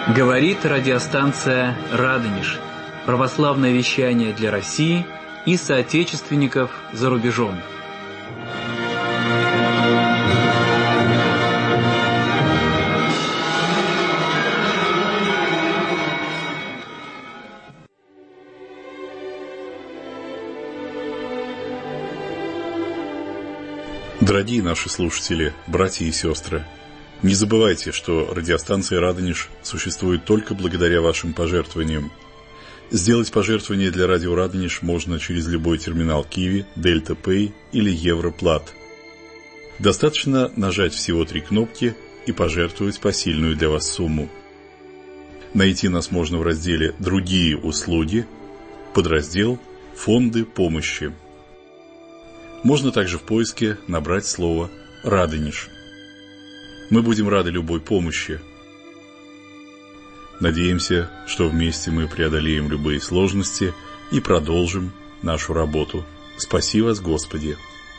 Говорит радиостанция «Радонеж». Православное вещание для России и соотечественников за рубежом. Дорогие наши слушатели, братья и сестры, не забывайте, что радиостанция «Радонеж» существует только благодаря вашим пожертвованиям. Сделать пожертвование для радио «Радонеж» можно через любой терминал Киви, Дельта Пэй или Европлат. Достаточно нажать всего 3 кнопки и пожертвовать посильную для вас сумму. Найти нас можно в разделе «Другие услуги», подраздел «Фонды помощи». Можно также в поиске набрать слово «Радонеж». Мы будем рады любой помощи. Надеемся, что вместе мы преодолеем любые сложности и продолжим нашу работу. Спаси вас, Господи!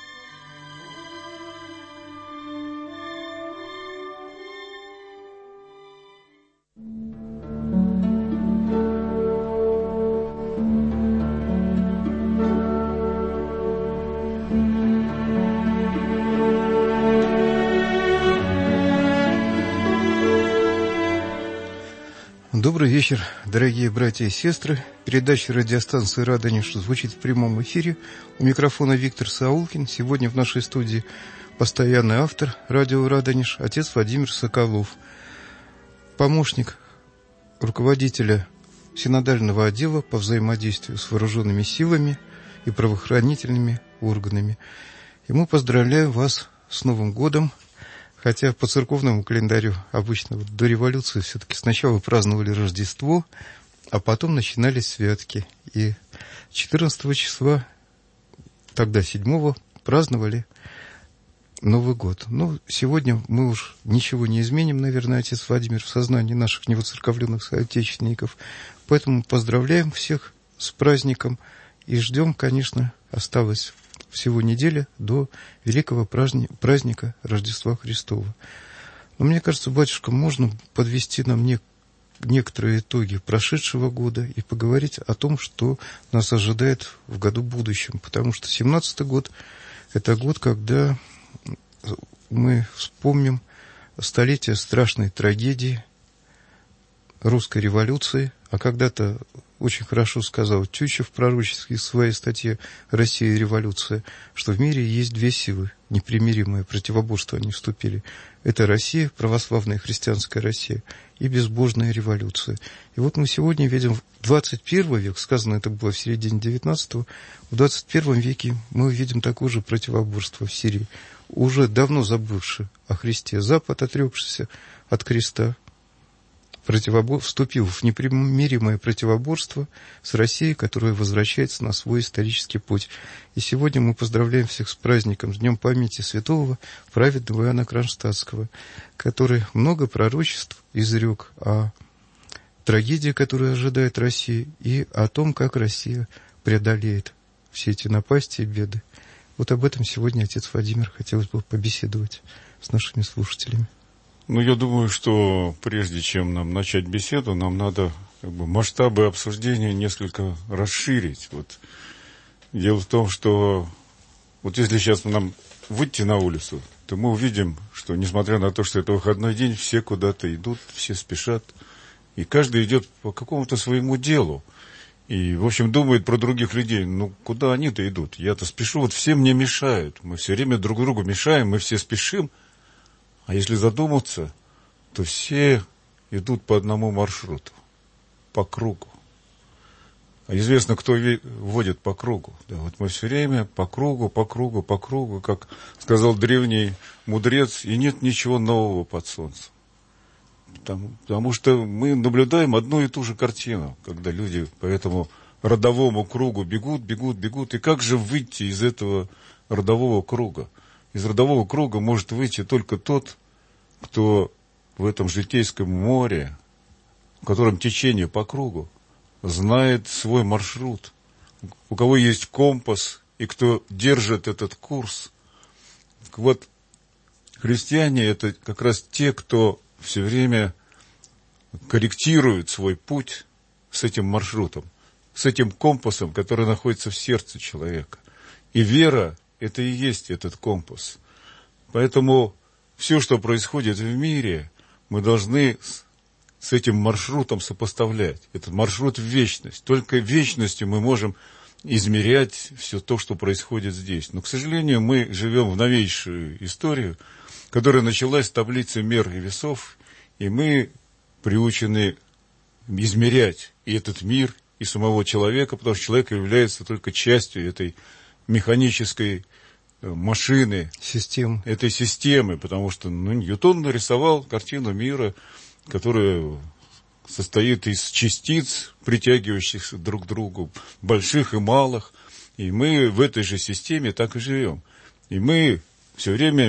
Добрый вечер, дорогие братья и сестры. Передача радиостанции «Радонеж» звучит в прямом эфире. У микрофона Виктор Саулкин. Сегодня в нашей студии постоянный автор радио «Радонеж» отец Владимир Соколов, помощник руководителя синодального отдела по взаимодействию с вооруженными силами и правоохранительными органами. И мы поздравляем вас с Новым годом. Хотя по церковному календарю обычно до революции все-таки сначала праздновали Рождество, а потом начинались святки. И 14 числа, тогда 7-го, праздновали Новый год. Но сегодня мы уж ничего не изменим, наверное, отец Владимир, в сознании наших невоцерковленных соотечественников. Поэтому поздравляем всех с праздником и ждем, конечно, осталось всего неделя до великого праздника Рождества Христова. Но мне кажется, батюшка, можно подвести нам некоторые итоги прошедшего года и поговорить о том, что нас ожидает в году будущем. Потому что 17-й год – это год, когда мы вспомним столетие страшной трагедии русской революции. А когда-то очень хорошо сказал Тютчев пророчески в своей статье «Россия и революция», что в мире есть 2 силы, непримиримые, противоборства они вступили. Это Россия, православная христианская Россия, и безбожная революция. И вот мы сегодня видим 21 век, сказано это было в середине 19-го, в 21 веке мы видим такое же противоборство в Сирии, уже давно забывший о Христе Запад, отрекшийся от креста, вступил в непримиримое противоборство с Россией, которая возвращается на свой исторический путь. И сегодня мы поздравляем всех с праздником, с Днем памяти святого праведного Иоанна Кронштадтского, который много пророчеств изрек о трагедии, которая ожидает Россию, и о том, как Россия преодолеет все эти напасти и беды. Вот об этом сегодня отец Владимир хотелось бы побеседовать с нашими слушателями. Я думаю, что прежде чем нам начать беседу, нам надо масштабы обсуждения несколько расширить. Дело в том, что если сейчас нам выйти на улицу, то мы увидим, что несмотря на то, что это выходной день, все куда-то идут, все спешат, и каждый идет по какому-то своему делу. И, в общем, думает про других людей, куда они-то идут? Я-то спешу, все мне мешают. Мы все время друг другу мешаем, мы все спешим. А если задуматься, то все идут по одному маршруту, по кругу. А известно, кто водит по кругу. Да, мы все время по кругу, как сказал древний мудрец, и нет ничего нового под солнцем. Потому что мы наблюдаем одну и ту же картину, когда люди по этому родовому кругу бегут. И как же выйти из этого родового круга? Из родового круга может выйти только тот, кто в этом житейском море, в котором течение по кругу, знает свой маршрут, у кого есть компас и кто держит этот курс. Христиане – это как раз те, кто все время корректирует свой путь с этим маршрутом, с этим компасом, который находится в сердце человека. И вера – это и есть этот компас. Поэтому все, что происходит в мире, мы должны с этим маршрутом сопоставлять. Это маршрут в вечность. Только вечностью мы можем измерять все то, что происходит здесь. Но, к сожалению, мы живем в новейшую историю, которая началась с таблицы мер и весов, и мы приучены измерять и этот мир, и самого человека, потому что человек является только частью этой механической машины, этой системы, потому что Ньютон нарисовал картину мира, которая состоит из частиц, притягивающихся друг к другу, больших и малых, и мы в этой же системе так и живем. И мы все время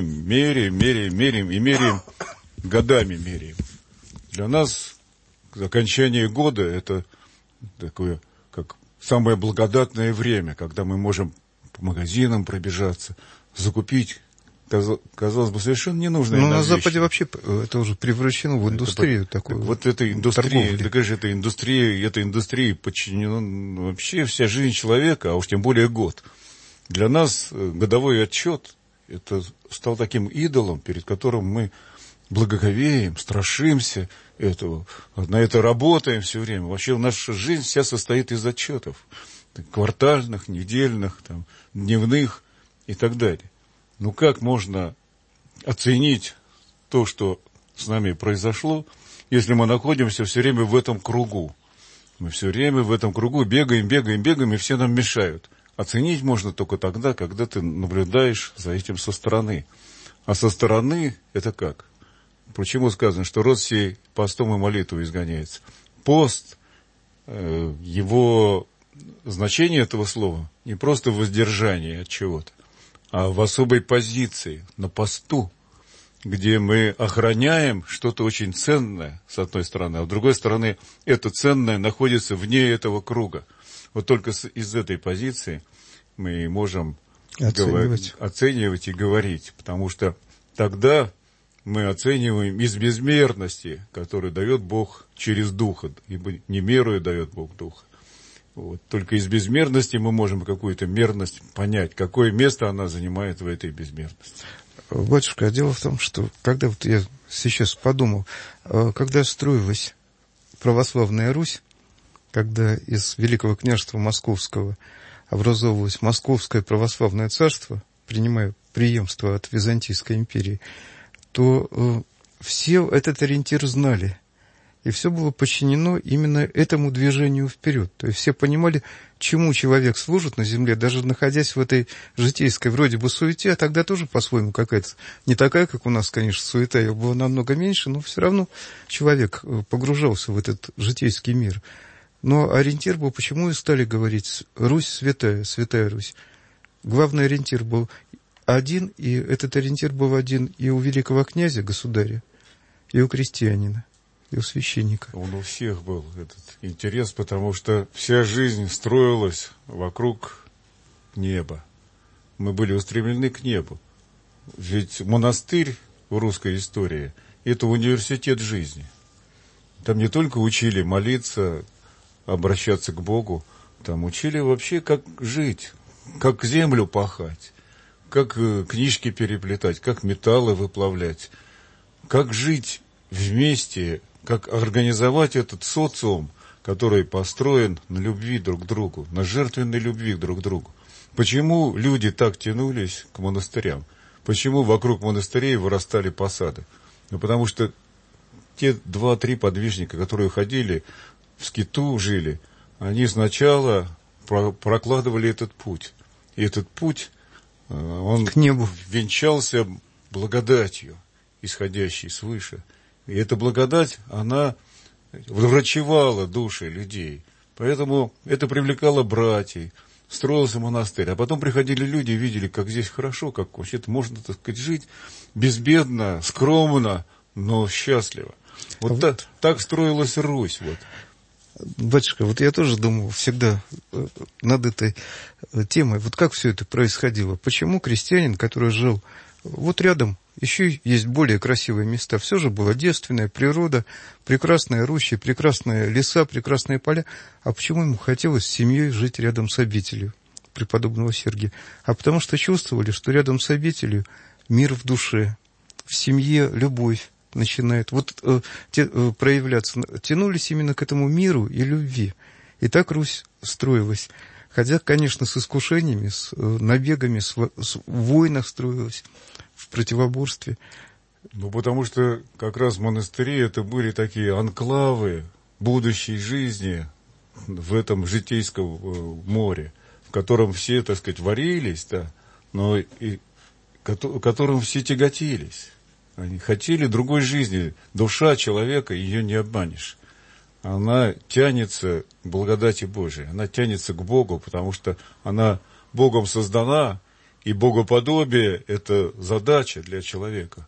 меряем, годами меряем. Для нас окончание года – это такое, как самое благодатное время, когда мы можем по магазинам пробежаться, закупить, казалось бы, совершенно ненужные нам вещи. На Западе вообще это уже превращено в индустрию такую. Вот эта индустрия, да, конечно, этой индустрии подчинена вообще вся жизнь человека, а уж тем более год. Для нас годовой отчет это стал таким идолом, перед которым мы благоговеем, страшимся этого, на это работаем все время. Вообще наша жизнь вся состоит из отчетов. Квартальных, недельных, дневных и так далее. Ну как можно оценить то, что с нами произошло, если мы находимся все время в этом кругу? Мы все время в этом кругу бегаем, и все нам мешают. Оценить можно только тогда, когда ты наблюдаешь за этим со стороны. А со стороны это как? Почему сказано, что род сей постом и молитвой изгоняется? Пост, его значение этого слова не просто воздержание от чего-то, а в особой позиции, на посту, где мы охраняем что-то очень ценное, с одной стороны, а с другой стороны, это ценное находится вне этого круга. Вот только из этой позиции мы можем оценивать и говорить, потому что тогда мы оцениваем из безмерности, которую дает Бог через Духа, ибо не мерою дает Бог Духа. Вот. Только из безмерности мы можем какую-то мерность понять, какое место она занимает в этой безмерности. Батюшка, дело в том, что когда вот я сейчас подумал, когда строилась православная Русь, когда из Великого княжества Московского образовывалось Московское православное царство, принимая преемство от Византийской империи, то все этот ориентир знали. И все было подчинено именно этому движению вперед. То есть все понимали, чему человек служит на земле, даже находясь в этой житейской вроде бы суете, а тогда тоже по-своему какая-то, не такая, как у нас, конечно, суета, ее было намного меньше, но все равно человек погружался в этот житейский мир. Но ориентир был, почему и стали говорить «Русь святая, святая Русь». Главный ориентир был один, и этот ориентир был один и у великого князя, государя, и у крестьянина. И у священника. Он у всех был этот интерес, потому что вся жизнь строилась вокруг неба. Мы были устремлены к небу. Ведь монастырь в русской истории – это университет жизни. Там не только учили молиться, обращаться к Богу, там учили вообще, как жить, как землю пахать, как книжки переплетать, как металлы выплавлять, как жить вместе, как организовать этот социум, который построен на любви друг к другу, на жертвенной любви друг к другу. Почему люди так тянулись к монастырям? Почему вокруг монастырей вырастали посады? Ну, потому что те 2-3 подвижника, которые ходили, в скиту жили, они сначала прокладывали этот путь. И этот путь, он к небу венчался благодатью, исходящей свыше. И эта благодать, она врачевала души людей. Поэтому это привлекало братьев, строился монастырь. А потом приходили люди и видели, как здесь хорошо, как вообще-то можно, так сказать, жить безбедно, скромно, но счастливо. Вот так строилась Русь. Вот. Батюшка, вот я тоже думал всегда над этой темой. Вот как все это происходило? Почему крестьянин, который жил вот рядом еще есть более красивые места. Все же была девственная природа, прекрасные рощи, прекрасные леса, прекрасные поля. А почему ему хотелось с семьей жить рядом с обителью преподобного Сергия? А потому что чувствовали, что рядом с обителью мир в душе, в семье любовь начинает проявляться. Тянулись именно к этому миру и любви. И так Русь строилась. Хотя, конечно, с искушениями, с набегами, в войнах строилась, в противоборстве. Ну, потому что как раз монастыри это были такие анклавы будущей жизни в этом житейском море, в котором все, так сказать, варились, да, но и которым все тяготились. Они хотели другой жизни. Душа человека, ее не обманешь. Она тянется к благодати Божией, она тянется к Богу, потому что она Богом создана, и богоподобие – это задача для человека.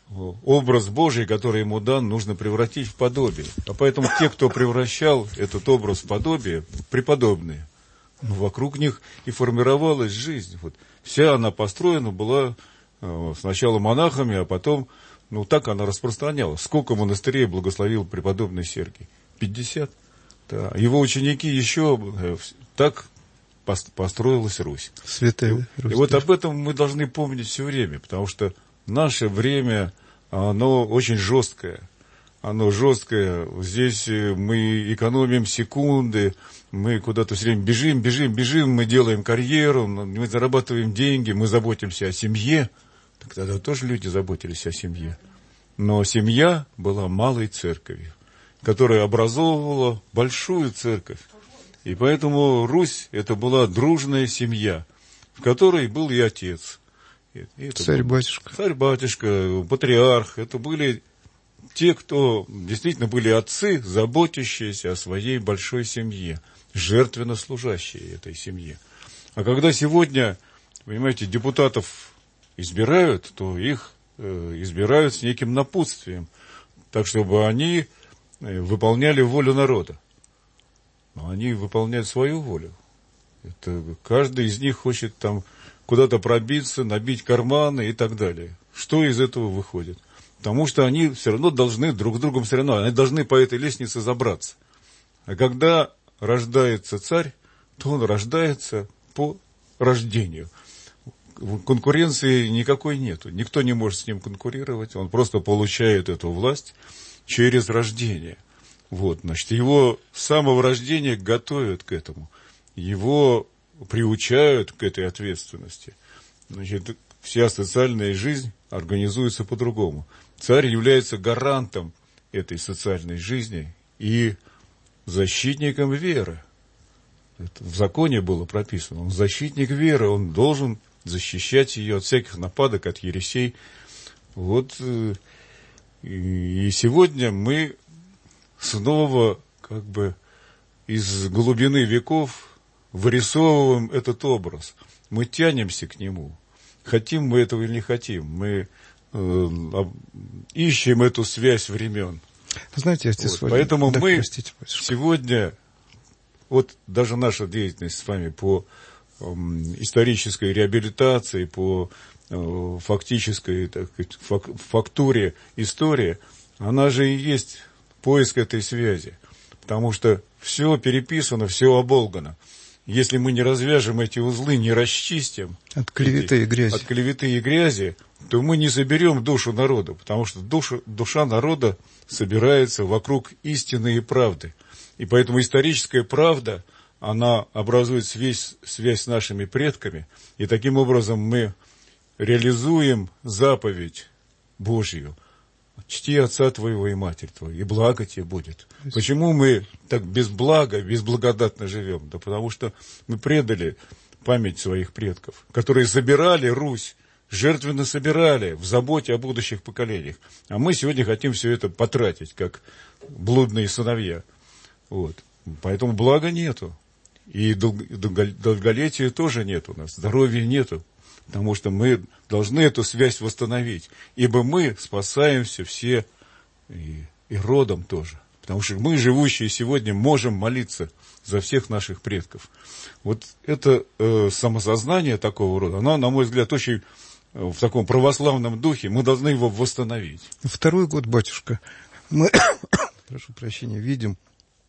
Образ Божий, который ему дан, нужно превратить в подобие. А поэтому те, кто превращал этот образ в подобие, преподобные, вокруг них и формировалась жизнь. Вот. Вся она построена была сначала монахами, а потом, так она распространялась. Сколько монастырей благословил преподобный Сергий? 50. Да. Его ученики еще так построилась Русь. Святая Русь. И вот об этом мы должны помнить все время, потому что наше время, оно очень жесткое. Оно жесткое. Здесь мы экономим секунды, мы куда-то все время бежим, мы делаем карьеру, мы зарабатываем деньги, мы заботимся о семье. Так тогда тоже люди заботились о семье. Но семья была малой церковью, которая образовывала большую церковь. И поэтому Русь – это была дружная семья, в которой был и отец. Царь-батюшка. Царь-батюшка, патриарх. Это были те, кто действительно были отцы, заботящиеся о своей большой семье, жертвенно служащие этой семье. А когда сегодня, понимаете, депутатов избирают, то их избирают с неким напутствием, так, чтобы они выполняли волю народа. Но они выполняют свою волю. Это каждый из них хочет там куда-то пробиться, набить карманы и так далее. Что из этого выходит? Потому что они все равно должны друг с другом они должны по этой лестнице забраться. А когда рождается царь, то он рождается по рождению. Конкуренции никакой нету. Никто не может с ним конкурировать. Он просто получает эту власть через рождение. Значит, его с самого рождения готовят к этому. Его приучают к этой ответственности. Значит, вся социальная жизнь организуется по-другому. Царь является гарантом этой социальной жизни и защитником веры. Это в законе было прописано. Он защитник веры, он должен защищать ее от всяких нападок, от ересей. И сегодня мы снова из глубины веков вырисовываем этот образ. Мы тянемся к нему. Хотим мы этого или не хотим. Мы ищем эту связь времен. Знаете, отец Владимир, поэтому мы сегодня, даже наша деятельность с вами по исторической реабилитации, по фактической, так сказать, фактуре истории, она же и есть поиск этой связи. Потому что все переписано, все оболгано. Если мы не развяжем эти узлы, не расчистим от клеветы и грязи, то мы не соберем душу народа, потому что душа народа собирается вокруг истины и правды. И поэтому историческая правда, она образует связь с нашими предками, и таким образом мы реализуем заповедь Божью. Чти отца твоего и матерь твою, и благо тебе будет. Почему мы так без блага, безблагодатно живем? Да потому что мы предали память своих предков, которые собирали Русь, жертвенно собирали в заботе о будущих поколениях. А мы сегодня хотим все это потратить, как блудные сыновья. Поэтому блага нету. И долголетия тоже нет у нас, здоровья нету. Потому что мы должны эту связь восстановить. Ибо мы спасаемся все и родом тоже. Потому что мы, живущие сегодня, можем молиться за всех наших предков. Это самосознание такого рода, оно, на мой взгляд, очень в таком православном духе, мы должны его восстановить. Второй год, батюшка, мы, прошу прощения, видим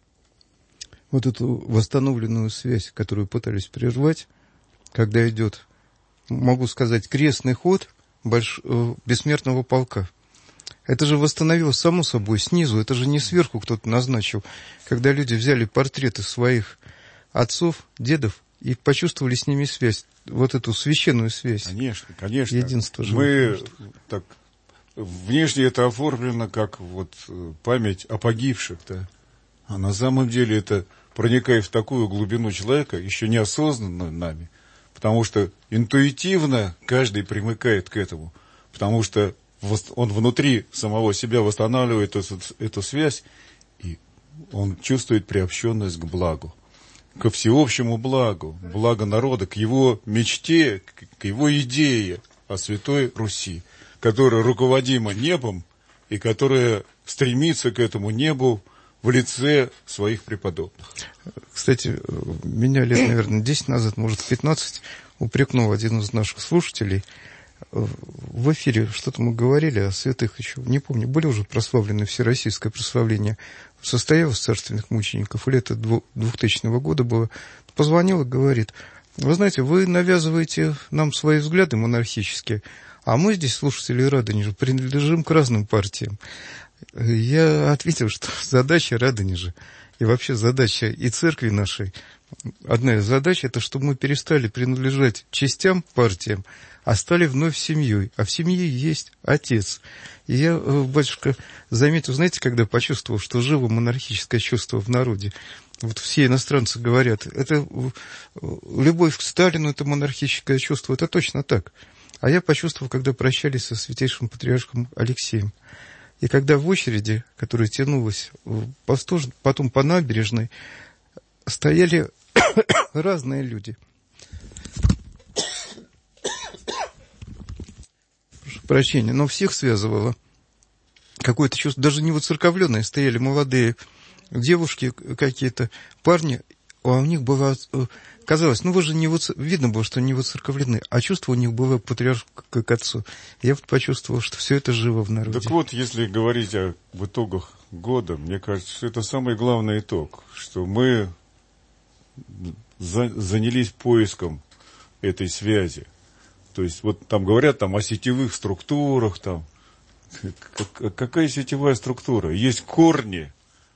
вот эту восстановленную связь, которую пытались прервать, когда идет, могу сказать, крестный ход бессмертного полка. Это же восстановилось само собой снизу, это же не сверху кто-то назначил, когда люди взяли портреты своих отцов, дедов и почувствовали с ними связь, вот эту священную связь. Конечно, конечно. Единство живых. Мы так внешне это оформлено как вот память о погибших, да. А на самом деле это проникает в такую глубину человека, еще неосознанно нами, потому что интуитивно каждый примыкает к этому, потому что он внутри самого себя восстанавливает эту связь, и он чувствует приобщенность к благу, ко всеобщему благу, благо народа, к его мечте, к его идее о Святой Руси, которая руководима небом и которая стремится к этому небу в лице своих преподобных. Кстати, меня лет, наверное, 10 назад, может, 15, упрекнул один из наших слушателей. В эфире что-то мы говорили о святых еще, не помню, были уже прославлены, всероссийское прославление состоялось царственных мучеников, или это 2000 года было. Позвонил и говорит: вы знаете, вы навязываете нам свои взгляды монархические, а мы здесь, слушатели Радонежа, принадлежим к разным партиям. Я ответил, что задача Радонежа и вообще задача и церкви нашей, одна из задач, это чтобы мы перестали принадлежать частям, партиям, а стали вновь семьей. А в семье есть отец. И я, батюшка, заметил, знаете, когда почувствовал, что живо монархическое чувство в народе. Вот все иностранцы говорят, это любовь к Сталину, это монархическое чувство, это точно так. А я почувствовал, когда прощались со святейшим патриархом Алексеем. И когда в очереди, которая тянулась потом по набережной, стояли разные люди. Прошу прощения, но всех связывало какое-то чувство. Даже не воцерковленные стояли молодые девушки какие-то, парни, а у них было, казалось, ну вы же не видно было, что не воцерковлены, а чувство у них было патриарх к отцу. Я вот почувствовал, что все это живо в народе. Так вот, если говорить в итогах года, мне кажется, что это самый главный итог, что мы занялись поиском этой связи. То есть, вот там говорят там, о сетевых структурах, там. Какая сетевая структура? Есть корни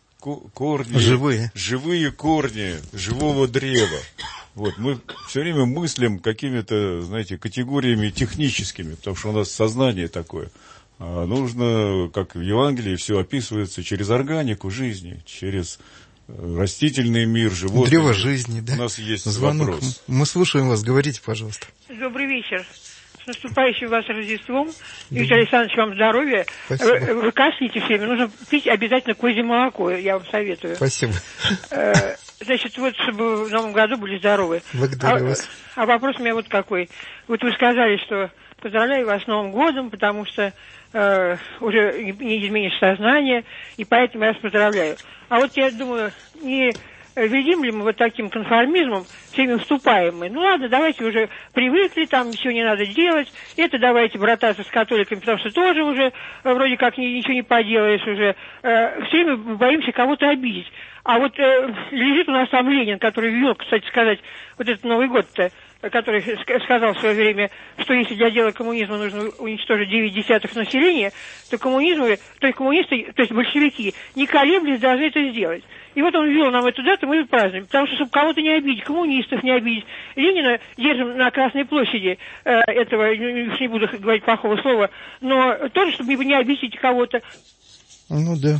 живые корни живого древа. Вот, мы все время мыслим какими-то, знаете, категориями техническими, потому что у нас сознание такое. А нужно, как в Евангелии, все описывается через органику жизни, через растительный мир, животный. Древо жизни, да. У нас есть звонок. Вопрос. Мы слушаем вас, говорите, пожалуйста. Добрый вечер. С наступающим вас Рождеством. Виктор Александрович, вам здоровья. Спасибо. Вы кашляете все время. Нужно пить обязательно козье молоко. Я вам советую. Спасибо. Значит, вот, чтобы в Новом году были здоровы. Благодарю вас. А вопрос у меня вот какой. Вот вы сказали, что поздравляю вас с Новым годом, потому что уже не изменишь сознание, и поэтому я вас поздравляю. А вот я думаю, не ведем ли мы вот таким конформизмом, всеми вступаем мы? Ну ладно, давайте уже привыкли, там ничего не надо делать, это давайте брататься с католиками, потому что тоже уже вроде как ничего не поделаешь уже. Все время боимся кого-то обидеть. А вот лежит у нас там Ленин, который ввел, кстати сказать, вот этот Новый год-то, который сказал в свое время, что если для дела коммунизма нужно уничтожить 9/10 населения, то коммунисты, то есть большевики, не колеблясь, должны это сделать. И вот он ввел нам эту дату, мы ее празднуем. Потому что, чтобы кого-то не обидеть, коммунистов не обидеть. Ленина держим на Красной площади, этого, не буду говорить плохого слова, но тоже, чтобы не обидеть кого-то. Ну да.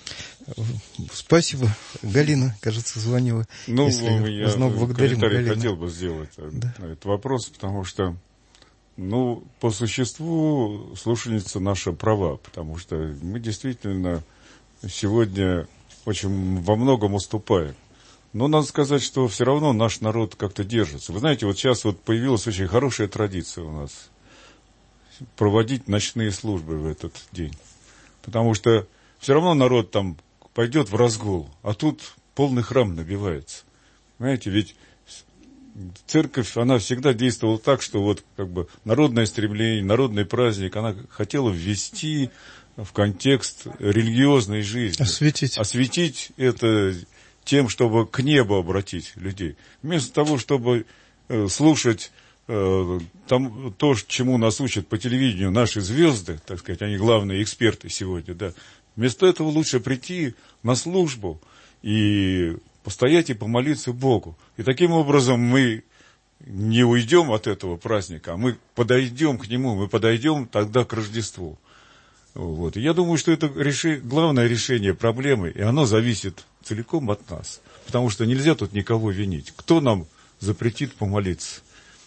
Спасибо. Галина, кажется, звонила. Ну, я комментарий хотел бы сделать да. на этот вопрос, потому что, ну, по существу слушательница наша права, потому что мы действительно сегодня очень во многом уступаем. Но надо сказать, что все равно наш народ как-то держится. Вы знаете, вот сейчас вот появилась очень хорошая традиция у нас проводить ночные службы в этот день. Потому что все равно народ там пойдет в разгул, а тут полный храм набивается. Понимаете, ведь церковь, она всегда действовала так, что вот как бы народное стремление, народный праздник, она хотела ввести в контекст религиозной жизни. Осветить это тем, чтобы к небу обратить людей. Вместо того, чтобы слушать там, то, чему нас учат по телевидению наши звезды, так сказать, они главные эксперты сегодня, да. Вместо этого лучше прийти на службу и постоять и помолиться Богу. И таким образом мы не уйдем от этого праздника, а мы подойдем к нему, мы подойдем тогда к Рождеству. Вот. И я думаю, что это главное решение проблемы, и оно зависит целиком от нас. Потому что нельзя тут никого винить. Кто нам запретит помолиться?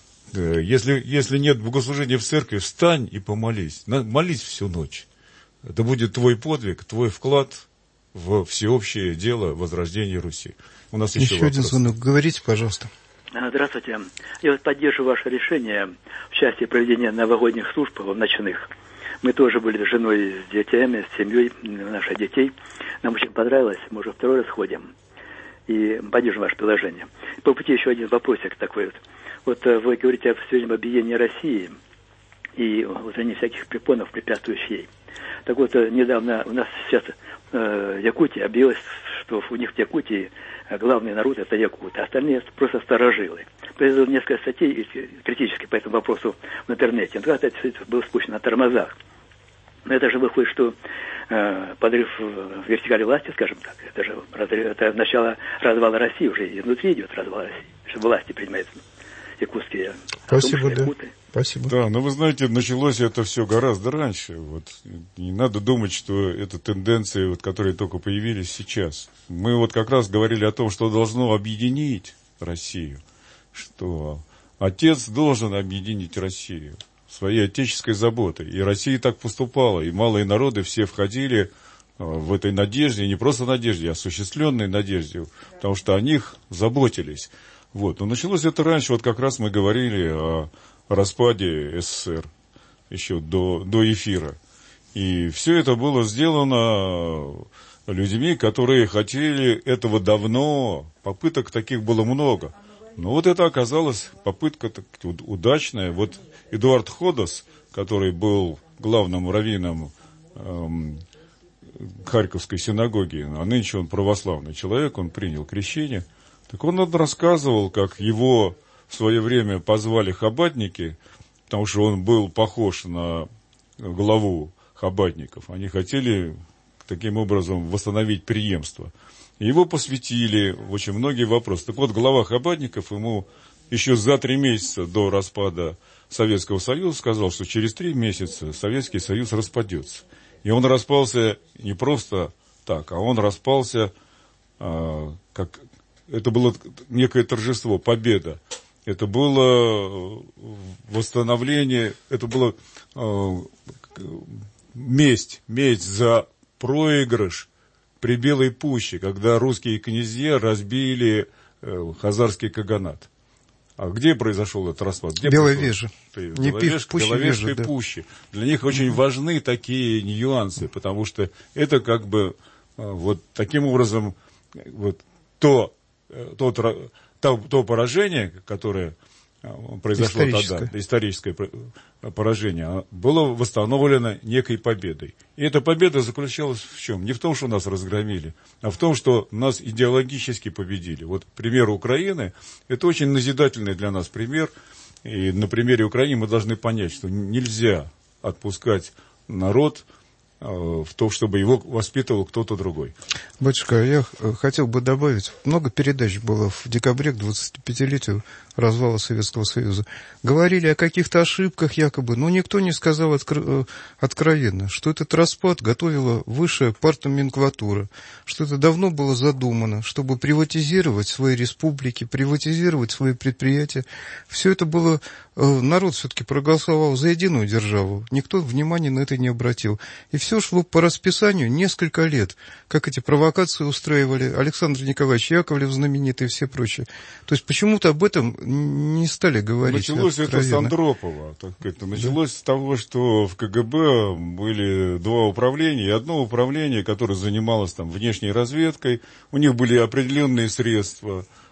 Если нет богослужения в церкви, встань и помолись. Молись всю ночь. Это будет твой подвиг, твой вклад в всеобщее дело возрождения Руси. У нас еще один звонок. Говорите, пожалуйста. Здравствуйте. Я вот поддерживаю ваше решение в части проведения новогодних служб ночных. Мы тоже были с женой, с детьми, с семьей наших детей. Нам очень понравилось. Мы уже второй раз ходим. И поддерживаем ваше предложение. По пути еще один вопросик такой вот. Вот вы говорите о всемирном объединении России и устранении всяких препонов, препятствующих ей. Так вот, недавно у нас сейчас Якутия объявилась, что у них в Якутии главный народ это якуты, а остальные просто старожилы. Произвел несколько статей критически по этому вопросу в интернете. Это было спущено на тормозах. Но это же выходит, что подрыв вертикали власти, скажем так, это начало развала России, уже и внутри идет развал России, что власти принимаются якутские. Спасибо, да. Спасибо. Да, но вы знаете, началось это все гораздо раньше. Вот. Не надо думать, что это тенденции, вот, которые только появились сейчас. Мы вот как раз говорили о том, что должно объединить Россию, что Отец должен объединить Россию своей отеческой заботой. И Россия так поступала, и малые народы все входили в этой надежде, и не просто надежде, а осуществленной надежде, потому что о них заботились. Вот. Но началось это раньше, вот как раз мы говорили о распаде СССР, еще до эфира. И все это было сделано людьми, которые хотели этого давно, попыток таких было много. Но вот это оказалась попытка удачная. Вот Эдуард Ходос, который был главным раввином Харьковской синагоги, а нынче он православный человек, он принял крещение. Так он рассказывал, как его в свое время позвали хаббатники, потому что он был похож на главу хаббатников. Они хотели таким образом восстановить преемство. Его посвятили в очень многие вопросы. Так вот, глава хаббатников ему еще за 3 месяца до распада Советского Союза сказал, что через 3 месяца Советский Союз распадется. И он распался не просто так, а он распался как... Это было некое торжество, победа. Это было восстановление, это было месть за проигрыш при Белой пуще, когда русские князья разбили хазарский каганат. А где произошел этот распад? Белая Вежа. Беловежской пуще. Для них очень важны такие нюансы, потому что это как бы вот таким образом вот то поражение, которое произошло тогда, историческое поражение, было восстановлено некой победой. И эта победа заключалась в чем? Не в том, что нас разгромили, а в том, что нас идеологически победили. Вот пример Украины, это очень назидательный для нас пример. И на примере Украины мы должны понять, что нельзя отпускать народ в то, чтобы его воспитывал кто-то другой. Батюшка, я хотел бы добавить, много передач было в декабре к 25-летию развала Советского Союза. Говорили о каких-то ошибках якобы, но никто не сказал откровенно, что этот распад готовила высшая партноменклатура, что это давно было задумано, чтобы приватизировать свои республики, приватизировать свои предприятия. Все это было... Народ все-таки проголосовал за единую державу. Никто внимания на это не обратил. И все шло по расписанию несколько лет, как эти провокации устраивали Александр Николаевич Яковлев знаменитый и все прочие. То есть почему-то об этом не стали говорить. Началось это с Андропова. Началось с того, что в КГБ были 2 управления, и одно управление, которое занималось там внешней разведкой, у них были определенные средства,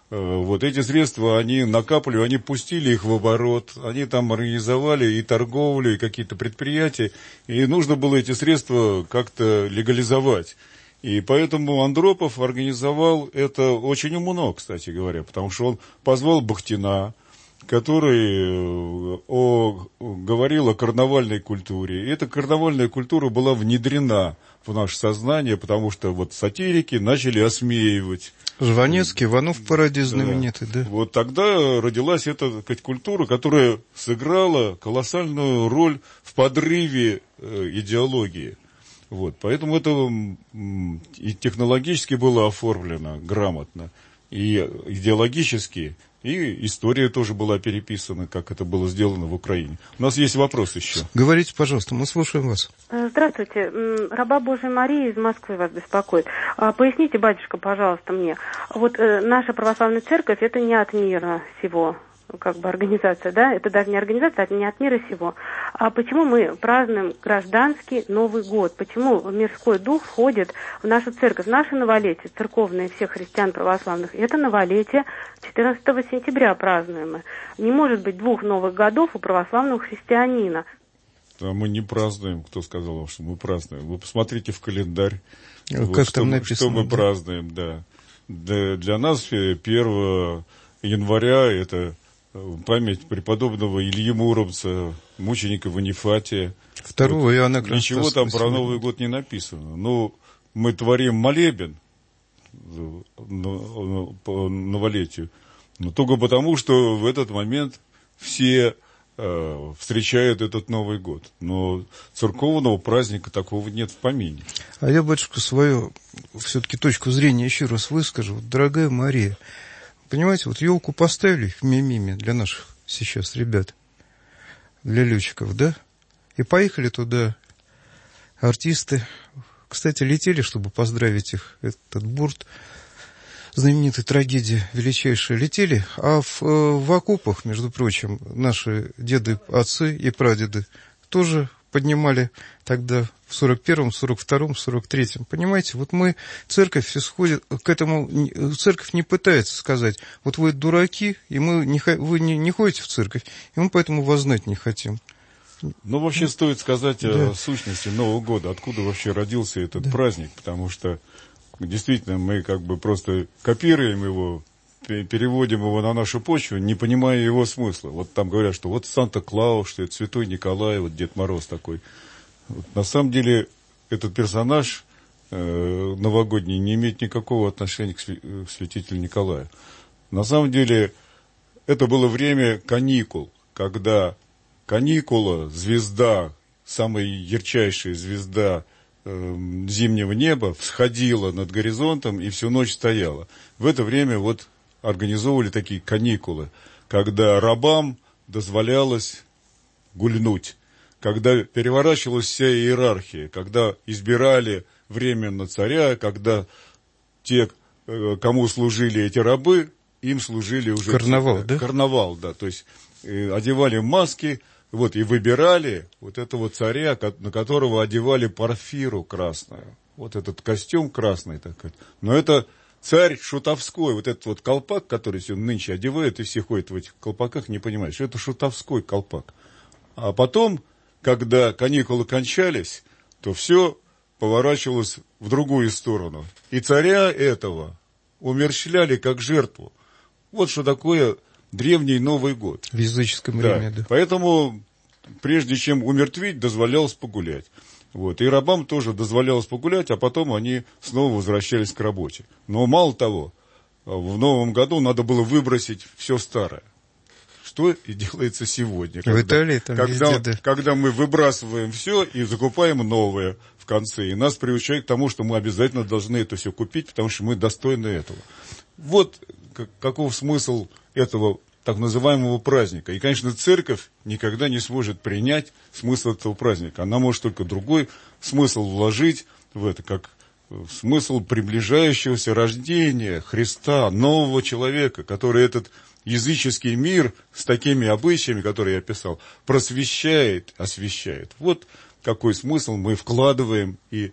вот эти средства, они накапливали, они пустили их в оборот, они там организовали и торговлю, и какие-то предприятия, и нужно было эти средства как-то легализовать. И поэтому Андропов организовал это очень умно, кстати говоря, потому что он позвал Бахтина, который говорил о карнавальной культуре. И эта карнавальная культура была внедрена в наше сознание, потому что вот сатирики начали осмеивать. Жванецкий, Иванов в параде знаменитый, да? Вот тогда родилась эта культура, которая сыграла колоссальную роль в подрыве идеологии. Вот, поэтому это и технологически было оформлено грамотно, и идеологически, и история тоже была переписана, как это было сделано в Украине. У нас есть вопрос еще. Говорите, пожалуйста, мы слушаем вас. Здравствуйте. Раба Божия Мария из Москвы вас беспокоит. Поясните, батюшка, пожалуйста, мне. Вот наша православная церковь, это не от мира сего, как бы организация, да? Это даже не организация, а не от мира сего. А почему мы празднуем гражданский Новый год? Почему мирской дух входит в нашу церковь? Наше новолетие, церковное всех христиан православных, это новолетие 14 сентября празднуем мы. Не может быть 2 новых годов у православного христианина. А мы не празднуем. Кто сказал вам, что мы празднуем? Вы посмотрите в календарь. Как вот, там написано? Что мы празднуем, да. Для нас 1 января это память преподобного Ильи Муромца, мученика Ванифатия. 2 Иоанна Кронштадтского. Ничего там про Новый год не написано. Но мы творим молебен по новолетию, но только потому, что в этот момент все встречают этот Новый год. Но церковного праздника такого нет в помине. А я, батюшка, свою все-таки точку зрения еще раз выскажу. Вот, дорогая Мария, понимаете, вот елку поставили в Мимиме для наших сейчас ребят, для летчиков, да? И поехали туда артисты. Кстати, летели, чтобы поздравить их, этот Бурт, знаменитой трагедии величайшей, летели. А в окопах, между прочим, наши деды, отцы и прадеды тоже поднимали тогда в 41-м, 42-м, 43-м. Понимаете, вот мы, церковь все сходит к этому, церковь не пытается сказать, вот вы дураки, и вы не ходите в церковь, и мы поэтому вас знать не хотим. Ну, вообще стоит сказать о сущности Нового года, откуда вообще родился этот праздник, потому что действительно мы как бы просто копируем его, переводим его на нашу почву, не понимая его смысла. Вот там говорят, что вот Санта-Клаус, что это Святой Николай, вот Дед Мороз такой. Вот, на самом деле этот персонаж новогодний не имеет никакого отношения к святителю Николаю. На самом деле это было время каникул, когда каникула, звезда, самая ярчайшая звезда зимнего неба всходила над горизонтом и всю ночь стояла. В это время вот организовывали такие каникулы, когда рабам дозволялось гульнуть, когда переворачивалась вся иерархия, когда избирали временно царя, когда те, кому служили эти рабы, им служили уже... Карнавал, да? Карнавал, да, то есть одевали маски, вот, и выбирали вот этого царя, на которого одевали парфиру красную. Вот этот костюм красный такой. Но это царь шутовской, вот этот вот колпак, который нынче одевают, и все ходят в этих колпаках, не понимаешь, что это шутовской колпак. А потом, когда каникулы кончались, то все поворачивалось в другую сторону. И царя этого умерщвляли как жертву. Вот что такое древний Новый год. В языческом Риме, да. Поэтому, прежде чем умертвить, дозволялось погулять. Вот. И рабам тоже дозволялось погулять, а потом они снова возвращались к работе. Но мало того, в Новом году надо было выбросить все старое. Что и делается сегодня. В Италии там везде, да. Когда мы выбрасываем все и закупаем новое в конце. И нас приучают к тому, что мы обязательно должны это все купить, потому что мы достойны этого. Вот каков смысл этого так называемого праздника. И, конечно, церковь никогда не сможет принять смысл этого праздника. Она может только другой смысл вложить в это, как смысл приближающегося рождения Христа, нового человека, который этот языческий мир с такими обычаями, которые я описал, просвещает, освещает. Вот какой смысл мы вкладываем и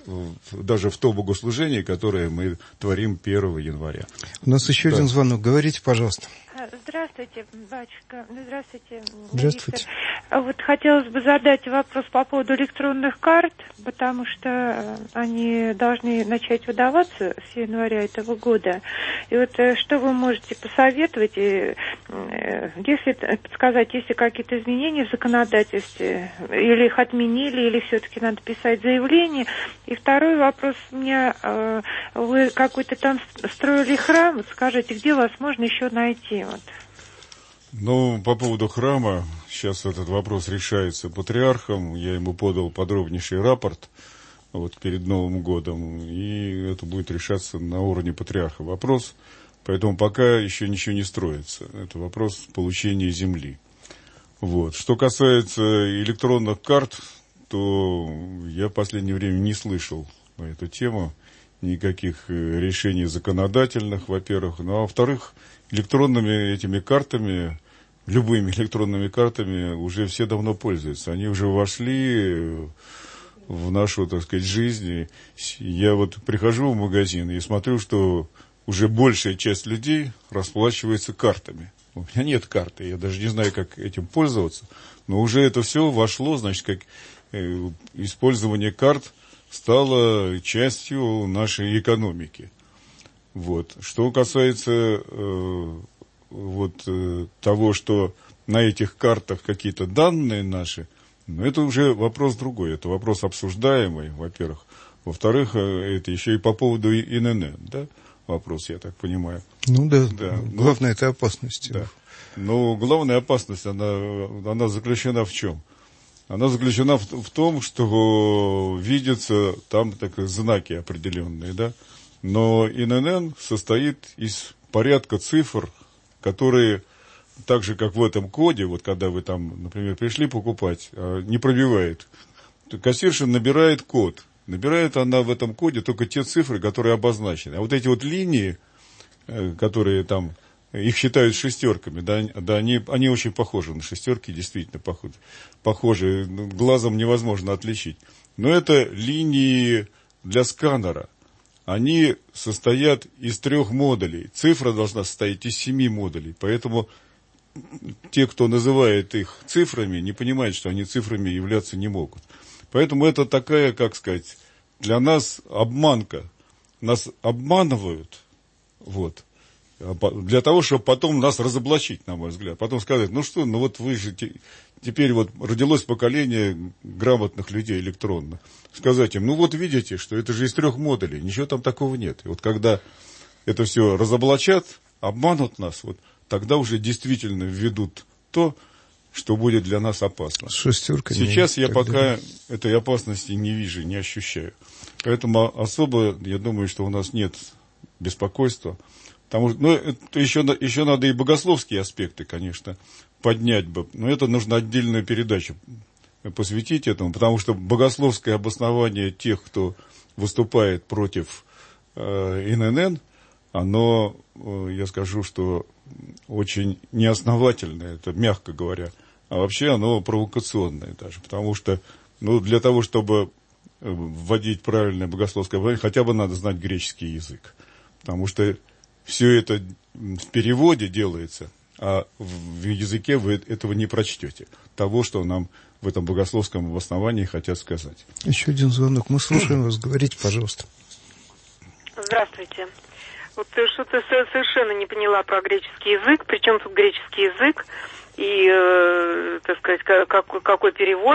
даже в то богослужение, которое мы творим 1 января. У нас еще один звонок. Говорите, пожалуйста. Здравствуйте, батюшка. Здравствуйте. Здравствуйте. Вот хотелось бы задать вопрос по поводу электронных карт, потому что они должны начать выдаваться с января этого года. И вот что вы можете посоветовать, если подсказать, есть ли какие-то изменения в законодательстве, или их отменили, или все-таки надо писать заявление. И второй вопрос у меня, вы какой-то там строили храм, вот скажите, где вас можно еще найти? Вот. Ну, по поводу храма, сейчас этот вопрос решается патриархом, я ему подал подробнейший рапорт вот, перед Новым годом, и это будет решаться на уровне патриарха вопрос, поэтому пока еще ничего не строится, это вопрос получения земли. Вот. Что касается электронных карт, то я в последнее время не слышал на эту тему никаких решений законодательных, во-первых, ну, а во-вторых, электронными этими картами, любыми электронными картами уже все давно пользуются. Они уже вошли в нашу, так сказать, жизнь. Я вот прихожу в магазин и смотрю, что уже большая часть людей расплачивается картами. У меня нет карты, я даже не знаю, как этим пользоваться. Но уже это все вошло, значит, как использование карт стало частью нашей экономики. Вот. Что касается того, что на этих картах какие-то данные наши, ну, это уже вопрос другой, это вопрос обсуждаемый, во-первых. Во-вторых, это еще и по поводу ИНН, да, вопрос, я так понимаю. Ну да, главное, это опасность. Да. Но главная опасность, она заключена в чем? Она заключена в том, что видятся там так, знаки определенные, да. Но ИНН состоит из порядка цифр, которые, так же, как в этом коде, вот когда вы там, например, пришли покупать, не пробивает. Кассирша набирает код. Набирает она в этом коде только те цифры, которые обозначены. А вот эти вот линии, которые там, их считают шестерками, да, они очень похожи на шестерки, действительно похожи. Глазом невозможно отличить. Но это линии для сканера. Они состоят из 3 модулей. Цифра должна состоять из 7 модулей. Поэтому те, кто называет их цифрами, не понимают, что они цифрами являться не могут. Поэтому это такая, как сказать, для нас обманка. Нас обманывают, вот, для того, чтобы потом нас разоблачить, на мой взгляд. Потом сказать, ну что, ну вот вы же теперь вот родилось поколение грамотных людей электронно. Сказать им, ну вот видите, что это же из 3 модулей, ничего там такого нет. И вот когда это все разоблачат, обманут нас, вот тогда уже действительно введут то, что будет для нас опасно. Сейчас я пока этой опасности не вижу, не ощущаю. Поэтому особо, я думаю, что у нас нет беспокойства. Потому что, ну, это еще надо и богословские аспекты, конечно, поднять бы. Но это нужно отдельную передачу посвятить этому, потому что богословское обоснование тех, кто выступает против ИНН, оно, я скажу, что очень неосновательное, это мягко говоря, а вообще оно провокационное даже, потому что, ну, для того, чтобы вводить правильное богословское образование, хотя бы надо знать греческий язык, потому что все это в переводе делается, а в языке вы этого не прочтете, того, что нам в этом богословском обосновании хотят сказать. Еще один звонок, мы слушаем вас, говорите, пожалуйста. Здравствуйте. Вот что-то совершенно не поняла про греческий язык, причем тут греческий язык и, так сказать, какой перевод.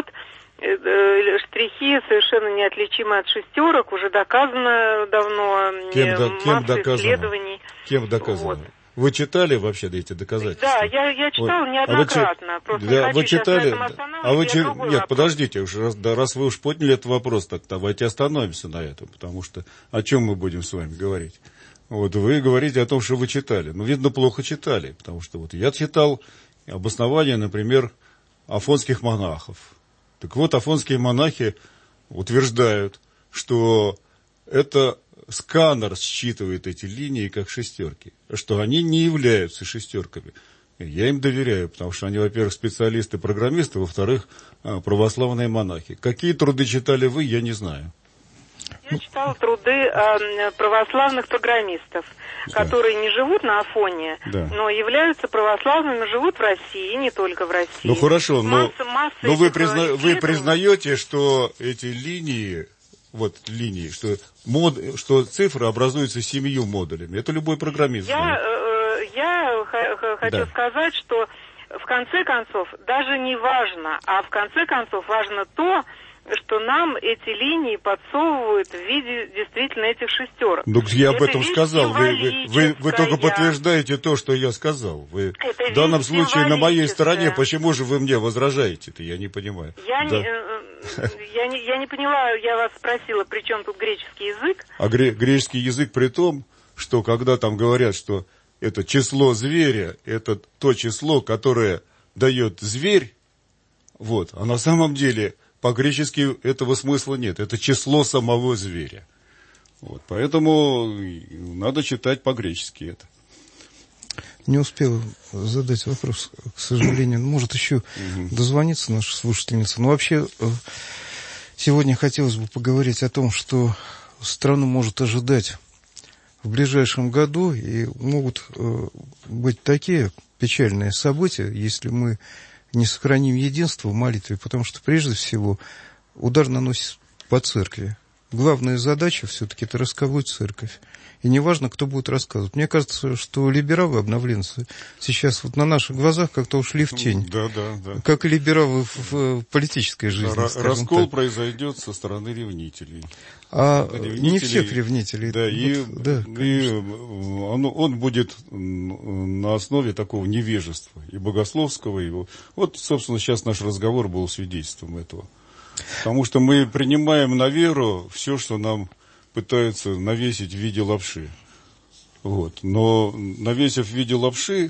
Штрихи совершенно неотличимы от шестерок, уже доказано давно, масса исследований. Кем доказано? Вот. Вы читали вообще эти доказательства? Да, я читала неоднократно. Вы читали? Нет, подождите, раз вы уж подняли этот вопрос, так давайте остановимся на этом, потому что о чем мы будем с вами говорить? Вот вы говорите о том, что вы читали. Ну, видно, плохо читали, потому что вот я читал обоснование, например, афонских монахов. Так вот, афонские монахи утверждают, что это сканер считывает эти линии как шестерки, что они не являются шестерками. Я им доверяю, потому что они, во-первых, специалисты-программисты, во-вторых, православные монахи. Какие труды читали вы, я не знаю. Я читала труды православных программистов, которые не живут на Афоне, но являются православными, живут в России, не только в России. Ну хорошо, но вы исследований. признаете, что эти линии, что цифры образуются 7 модулями. Это любой программист знает. Я хочу сказать, что в конце концов даже не важно, а в конце концов важно то, что нам эти линии подсовывают в виде действительно этих шестерок. Ну, я об этом сказал. Вы только подтверждаете то, что я сказал. Вы в данном случае на моей стороне. Почему же вы мне возражаете-то? Я не понимаю. Я не поняла, я вас спросила, при чем тут греческий язык? А греческий язык при том, что когда там говорят, что это число зверя, это то число, которое дает зверь, а на самом деле по-гречески этого смысла нет. Это число самого зверя. Поэтому надо читать по-гречески это. Не успел задать вопрос, к сожалению. Может еще дозвониться наша слушательница. Но вообще сегодня хотелось бы поговорить о том, что страну может ожидать в ближайшем году. И могут быть такие печальные события, если мы не сохраним единство в молитве, потому что, прежде всего, удар наносит по церкви. Главная задача все-таки это расколоть церковь. И неважно, кто будет рассказывать. Мне кажется, что либералы, обновленцы, сейчас на наших глазах как-то ушли в тень. Да. Как и либералы в политической жизни. Раскол произойдет со стороны ревнителей. Не всех ревнителей. Он будет на основе такого невежества и богословского. Собственно, сейчас наш разговор был свидетельством этого. Потому что мы принимаем на веру все, что нам пытаются навесить в виде лапши. Но навесив в виде лапши,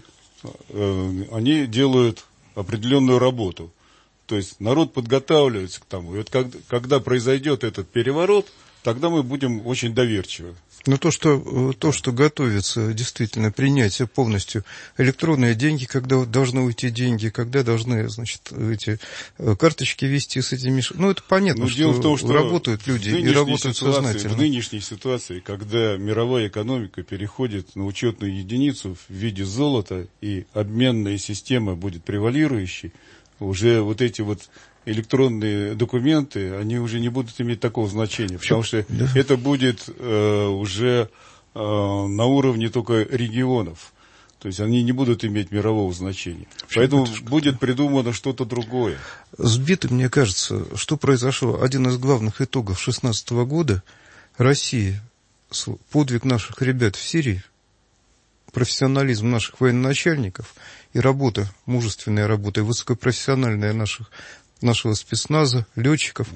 они делают определенную работу. То есть народ подготавливается к тому. И когда произойдет этот переворот, тогда мы будем очень доверчивы. Но то, что готовится действительно принятие полностью электронные деньги, когда должны уйти деньги, когда должны, эти карточки вести с этими... это понятно, дело в том, что работают люди и работают сознательно. В нынешней ситуации, когда мировая экономика переходит на учетную единицу в виде золота, и обменная система будет превалирующей, уже эти электронные документы, они уже не будут иметь такого значения, потому что это будет уже на уровне только регионов. То есть они не будут иметь мирового значения. Поэтому будет придумано что-то другое. Сбито, мне кажется, что произошло. Один из главных итогов 2016 года России, подвиг наших ребят в Сирии, профессионализм наших военачальников и мужественная работа, и высокопрофессиональная нашего спецназа, летчиков,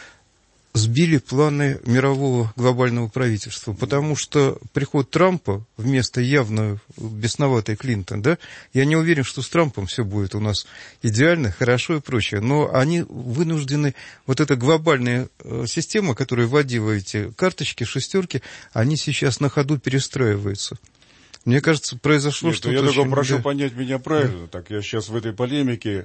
сбили планы мирового глобального правительства, потому что приход Трампа вместо явно бесноватой Клинтон, я не уверен, что с Трампом все будет у нас идеально, хорошо и прочее, но они вынуждены, эта глобальная система, которая вводила эти карточки, шестерки, они сейчас на ходу перестраиваются. Мне кажется, произошло что-то... Я только прошу понять меня правильно. Так, я сейчас в этой полемике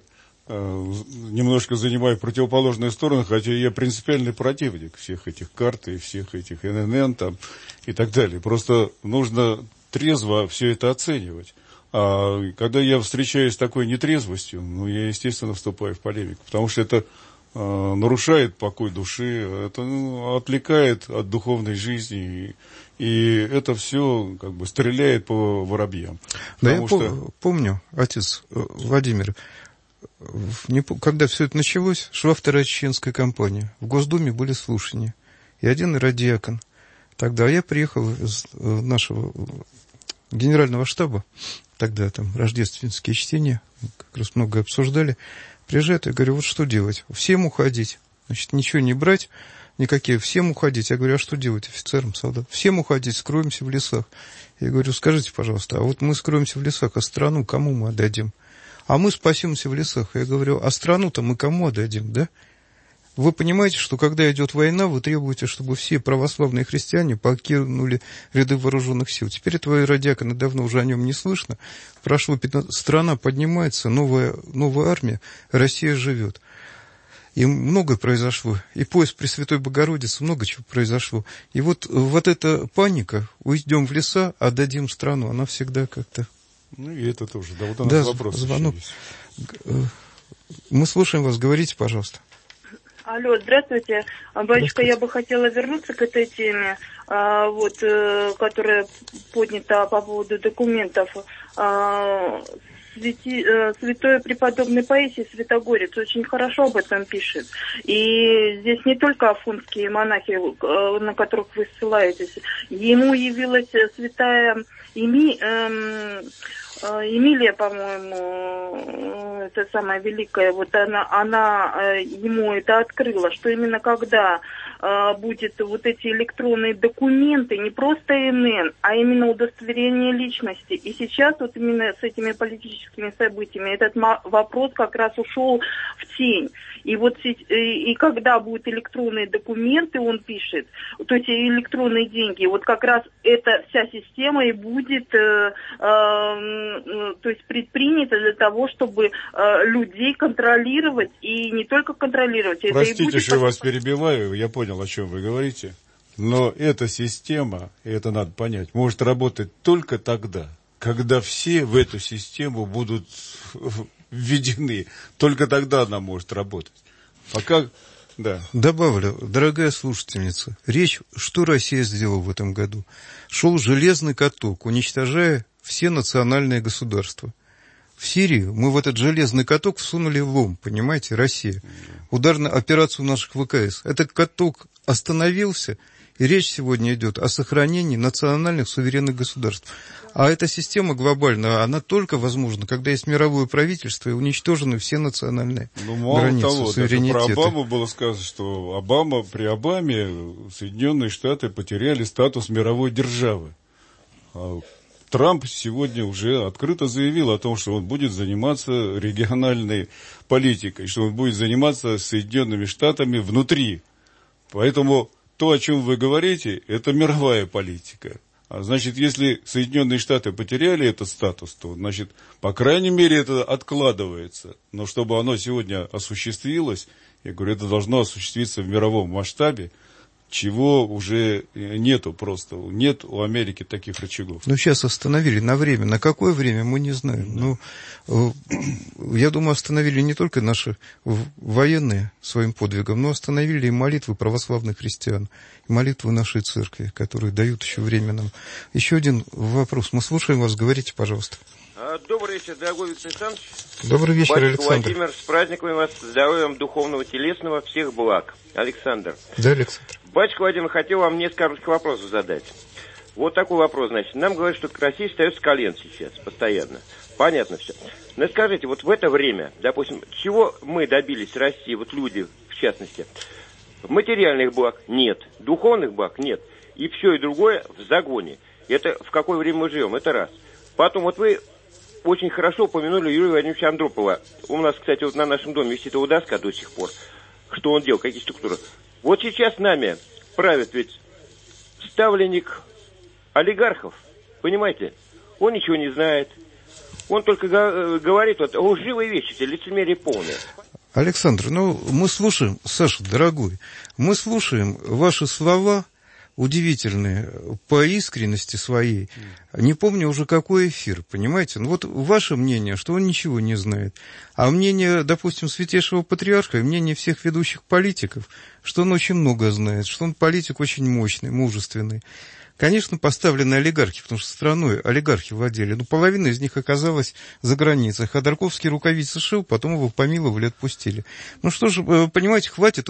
немножко занимаю противоположную сторону, хотя я принципиальный противник всех этих карт и всех этих ННН и так далее. Просто нужно трезво все это оценивать. А когда я встречаюсь с такой нетрезвостью, я, естественно, вступаю в полемику, потому что это нарушает покой души, это отвлекает от духовной жизни, и это все стреляет по воробьям. Помню, отец Владимир, когда все это началось, шла вторая чеченская кампания. В Госдуме были слушания. И один иродиакон. Тогда я приехал из нашего генерального штаба, тогда рождественские чтения, как раз много обсуждали. Приезжают, я говорю, что делать? Всем уходить. Ничего не брать, никакие, всем уходить. Я говорю, а что делать офицерам, солдатам? Всем уходить, скроемся в лесах. Я говорю, скажите, пожалуйста, а мы скроемся в лесах, а страну кому мы отдадим? А мы спасемся в лесах. Я говорю, а страну-то мы кому отдадим, Вы понимаете, что когда идет война, вы требуете, чтобы все православные христиане покинули ряды вооруженных сил. Теперь этого иродиакона давно уже о нем не слышно. Страна поднимается, новая армия, Россия живет. И многое произошло. И поезд Пресвятой Богородицы, много чего произошло. И вот эта паника, уйдем в леса, отдадим страну, она всегда как-то... Ну и это тоже. Да, вот у нас вопрос звонок. Мы слушаем вас, говорите, пожалуйста. Алло, здравствуйте. Батюшка, я бы хотела вернуться к этой теме, которая поднята по поводу документов. Святой преподобный Паисий Святогорец очень хорошо об этом пишет. И здесь не только афонские монахи, на которых вы ссылаетесь. Ему явилась святая Эмилия, по-моему, это самая великая, вот она ему это открыла, что именно когда будет вот эти электронные документы, не просто ИНН, а именно удостоверение личности. И сейчас вот именно с этими политическими событиями этот вопрос как раз ушел в тень. И вот и когда будут электронные документы, он пишет, то есть электронные деньги, вот как раз эта вся система и будет то есть предпринято для того, чтобы людей контролировать, и не только контролировать. Простите, это и будет... что я вас перебиваю, я понял, о чем вы говорите, но эта система, и это надо понять, может работать только тогда, когда все в эту систему будут введены. Только тогда она может работать. Пока... Да. Добавлю, дорогая слушательница, что Россия сделала в этом году? Шел железный каток, уничтожая все национальные государства. В Сирию мы в этот железный каток всунули лом, понимаете, Россия. Ударную операцию наших ВКС. Этот каток остановился, и речь сегодня идет о сохранении национальных суверенных государств. А эта система глобальная, она только возможна, когда есть мировое правительство и уничтожены все национальные границы, суверенитеты. Про Обаму было сказано, что при Обаме Соединенные Штаты потеряли статус мировой державы. Трамп сегодня уже открыто заявил о том, что он будет заниматься региональной политикой, что он будет заниматься Соединенными Штатами внутри. Поэтому то, о чем вы говорите, это мировая политика. А значит, если Соединенные Штаты потеряли этот статус, то, значит, по крайней мере, это откладывается. Но чтобы оно сегодня осуществилось, я говорю, это должно осуществиться в мировом масштабе, чего уже нету просто. Нет у Америки таких рычагов. Ну, сейчас остановили на время. На какое время, мы не знаем. Ну, я думаю, остановили не только наши военные своим подвигом, но остановили и молитвы православных христиан, и молитвы нашей церкви, которые дают еще время нам. Еще один вопрос. Мы слушаем вас. Говорите, пожалуйста. Добрый вечер, дорогой Виктор Александрович. Добрый вечер, батюшка Александр. Владимир, с праздниками вас, здоровьем духовного, телесного, всех благ. Александр. Да, Александр. Батюшка Владимир, хотел вам несколько коротких вопросов задать. Вот такой вопрос, значит. Нам говорят, что Россия встает с колен сейчас, постоянно. Понятно все. Но скажите, вот в это время, допустим, чего мы добились в России, вот люди, в частности, материальных благ нет, духовных благ нет, и все и другое в загоне. Это в какое время мы живем, это раз. Потом, вот вы очень хорошо упомянули Юрия Владимировича Андропова. У нас, кстати, вот на нашем доме висит его доска до сих пор. Что он делал, какие структуры. Вот сейчас нами правит ведь ставленник олигархов, понимаете? Он ничего не знает. Он только говорит вот лживые вещи, лицемерие полное. Александр, мы слушаем, Саша, дорогой, мы слушаем ваши слова, удивительные по искренности своей. Не помню уже какой эфир, понимаете? Вот ваше мнение, что он ничего не знает. А мнение, допустим, Святейшего Патриарха и мнение всех ведущих политиков, что он очень много знает, что он политик очень мощный, мужественный. Конечно, поставлены олигархи, потому что страной олигархи владели. Но половина из них оказалась за границей. Ходорковский рукавицы шил, потом его помиловали, отпустили. Ну что же, понимаете, хватит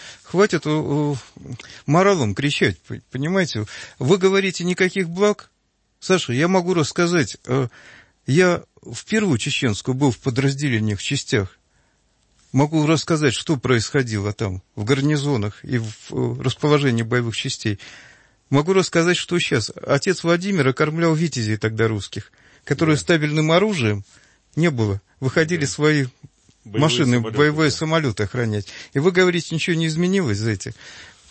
моралом кричать, понимаете. Вы говорите никаких благ. Саша, я могу рассказать. Я в первую чеченскую был в подразделениях, в частях. Могу рассказать, что происходило там, в гарнизонах и в расположении боевых частей. Могу рассказать, что сейчас. Отец Владимир окормлял витязей тогда русских, которые с табельным оружием не было. Выходили свои боевые самолеты охранять. И вы говорите, ничего не изменилось за эти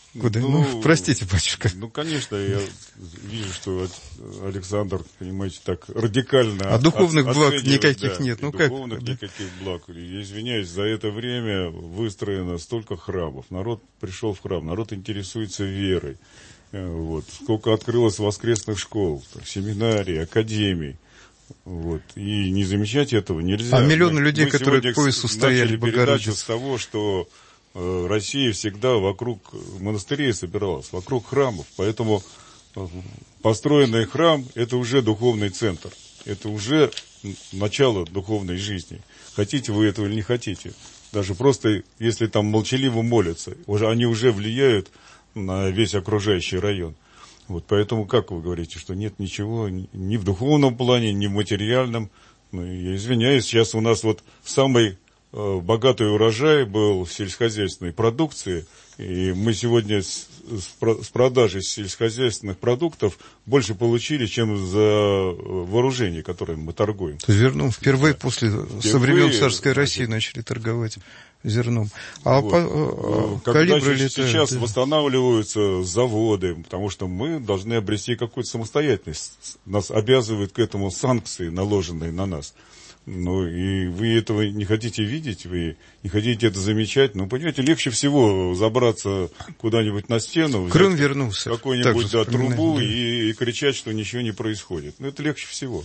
Куда? Простите, батюшка. Конечно, я вижу, что Александр, понимаете, так радикально... А духовных благ никаких нет. Духовных никаких благ. Я извиняюсь, за это время выстроено столько храмов. Народ пришел в храм, народ интересуется верой. Сколько открылось воскресных школ, семинарий, академий. И не замечать этого нельзя. А миллионы людей, которые к поясу стояли, передачу с того, что Россия всегда вокруг монастырей собиралась, вокруг храмов. Поэтому построенный храм – это уже духовный центр. Это уже начало духовной жизни. Хотите вы этого или не хотите. Даже просто, если там молчаливо молятся, они уже влияют на весь окружающий район. Поэтому, как вы говорите, что нет ничего ни в духовном плане, ни в материальном. Я извиняюсь, сейчас у нас самый богатый урожай был в сельскохозяйственной продукции, и мы сегодня с продажи сельскохозяйственных продуктов больше получили, чем за вооружение, которым мы торгуем. То есть зерном впервые со времен царской России начали торговать зерном. Когда сейчас восстанавливаются заводы, потому что мы должны обрести какую-то самостоятельность. Нас обязывают к этому санкции, наложенные на нас. И вы этого не хотите видеть, вы не хотите это замечать. Понимаете, легче всего забраться куда-нибудь на стену, Крым вернулся, какую-нибудь трубу и кричать, что ничего не происходит. Это легче всего.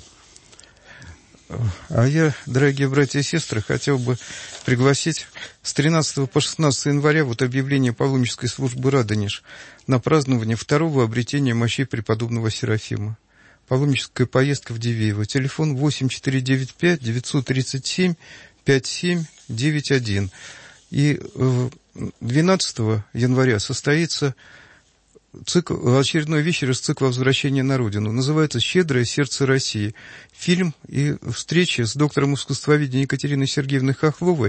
А я, дорогие братья и сестры, хотел бы пригласить с 13 по 16 января объявление паломнической службы «Радонеж» на празднование второго обретения мощей преподобного Серафима. Паломническая поездка в Дивеево. Телефон 8495-937-5791. И 12 января состоится очередной вечер из цикла «Возвращение на Родину». Называется «Щедрое сердце России». Фильм и встреча с доктором искусствоведения Екатериной Сергеевной Хохловой.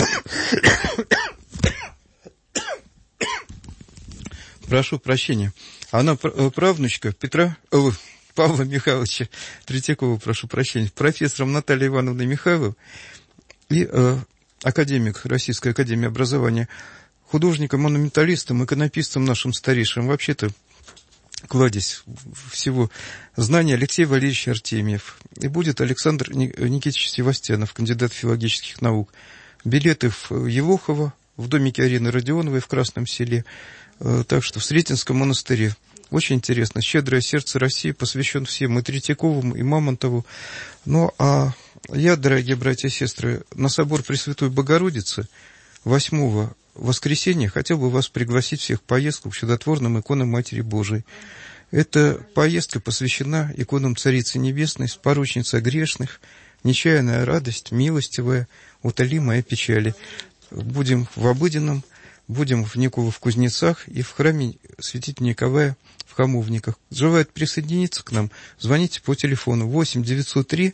Прошу прощения. Она правнучка Павла Михайловича Третьякова, прошу прощения, профессором Натальей Ивановной Михайловой и академик Российской академии образования, художником-монументалистом, иконописцем нашим старейшим, вообще-то кладезь всего знания, Алексей Валерьевич Артемьев. И будет Александр Никитич Севастьянов, кандидат филологических наук. Билеты в Елохово, в домике Арины Родионовой в Красном Селе, так что в Сретенском монастыре. Очень интересно. «Щедрое сердце России» посвящен всем, и Третьяковым, и Мамонтову. А я, дорогие братья и сестры, на собор Пресвятой Богородицы 8 воскресенья хотел бы вас пригласить всех в поездку к чудотворным иконам Матери Божией. Эта поездка посвящена иконам Царицы Небесной, Споручницы грешных, нечаянная радость, милостивая, утоли мои печали. Будем в обыденном, будем в Никово в Кузнецах и в храме святителя Николая в Хамовниках. Желает присоединиться к нам, звоните по телефону 8-903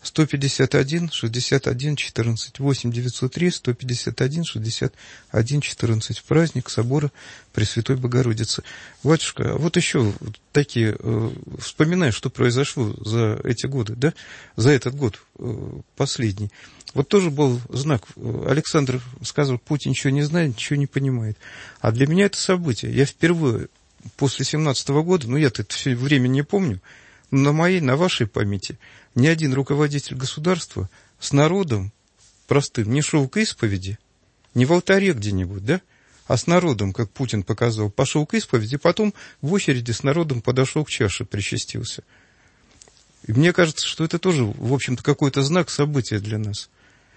151 61 14, 8 903 151 61 14, праздник собора Пресвятой Богородицы. Батюшка, вот еще такие, вспоминаю, что произошло за эти годы, да, за этот год последний. Вот тоже был знак. Александр сказал, Путин ничего не знает, ничего не понимает. А для меня это событие. Я впервые после 17-го года, я-то это все время не помню, на вашей памяти ни один руководитель государства с народом простым не шел к исповеди, не в алтаре где-нибудь, да, а с народом, как Путин показал, пошел к исповеди, потом в очереди с народом подошел к чаше, причастился. И мне кажется, что это тоже, в общем-то, какой-то знак события для нас.